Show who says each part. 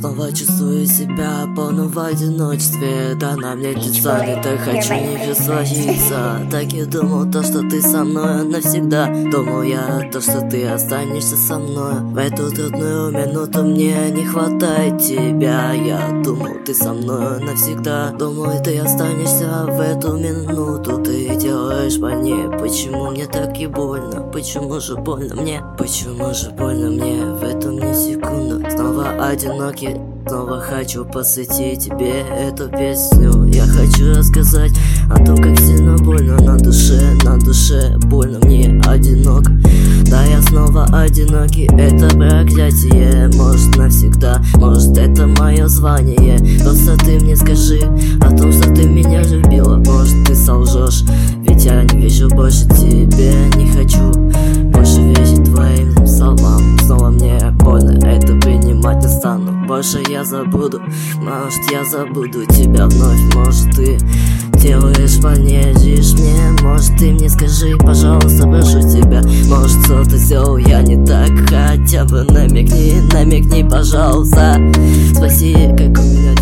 Speaker 1: Снова чувствую себя полным в одиночестве. Да на мне тянет, так хочу ниже сложиться. Так и думал то, что ты со мной навсегда. Думал я то, что ты останешься со мной. В эту трудную минуту мне не хватает тебя. Я думал, ты со мной навсегда. Думал, ты останешься в эту минуту. Ты делаешь больнее. Почему мне так и больно? Почему же больно мне? Почему же больно мне в эту мне секунду? Снова одинокий, снова хочу посвятить тебе эту песню. Я хочу рассказать о том, как сильно больно на душе больно мне одинок. Да, я снова одинокий, это проклятие. Может навсегда, может это мое звание. Просто ты мне скажи о том, что ты меня любила. Может ты солжешь, ведь я не вижу больше тебе. Не хочу больше верить твоим словам. Снова мне больно, это принимать не стану. Больше я забуду, может я забуду тебя вновь. Может ты делаешь больнее, жишь мне. Может ты мне скажи, пожалуйста, прошу тебя. Может что-то сделал я не так, хотя бы намекни, пожалуйста. Спроси, как у меня